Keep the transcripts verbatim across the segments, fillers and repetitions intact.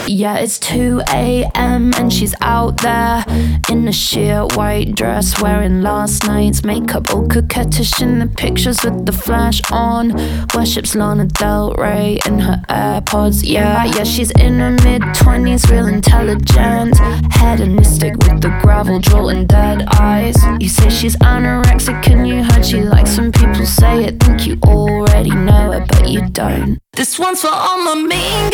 Yeah, it's two a m and she's out there in a sheer white dress, wearing last night's makeup, all coquettish in the pictures with the flash on. Worships Lana Del Rey in her AirPods. Yeah, yeah, she's in her mid-twenties, real intelligent, hedonistic with the gravel drawl and dead eyes. You say she's anorexic and you heard she likes some people say it. Think you already know her, but you don't. This one's for all my mean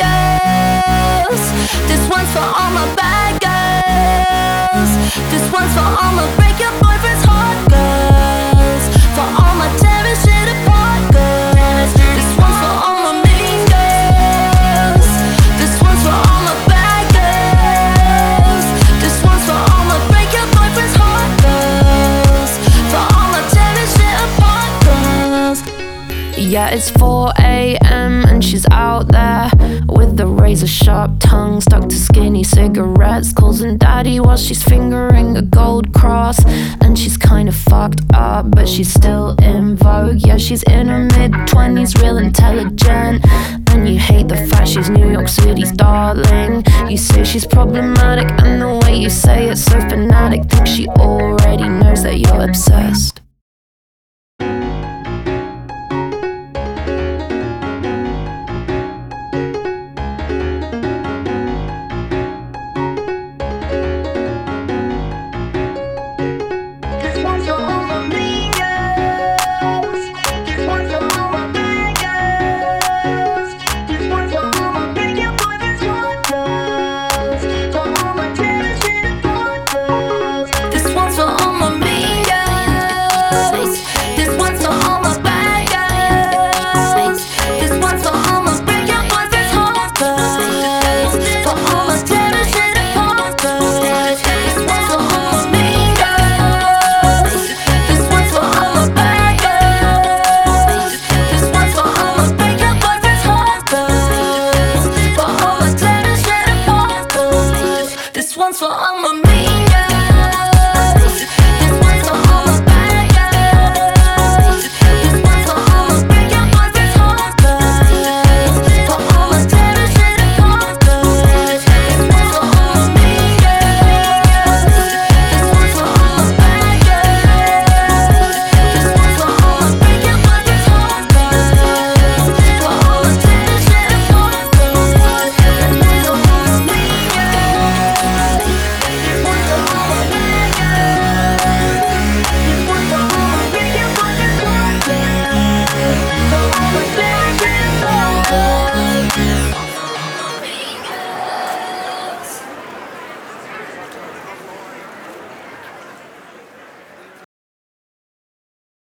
girls. This one's for all my bad girls. This one's for all my break your boyfriend's heart girls. For all my tearing shit apart girls. This one's for all my mean girls. This one's for all my bad girls. This one's for all my break your boyfriend's heart girls. For all my tearing shit apart girls. Yeah, it's four a m and she's out there with the razor sharp tongue stuck to skinny cigarettes, calls him daddy while she's fingering a gold cross. And she's kind of fucked up, but she's still in vogue. Yeah, she's in her mid-twenties, real intelligent, and you hate the fact she's New York City's darling. You say she's problematic, and the way you say it's so fanatic. Think she already knows that you're obsessed. This one's for all my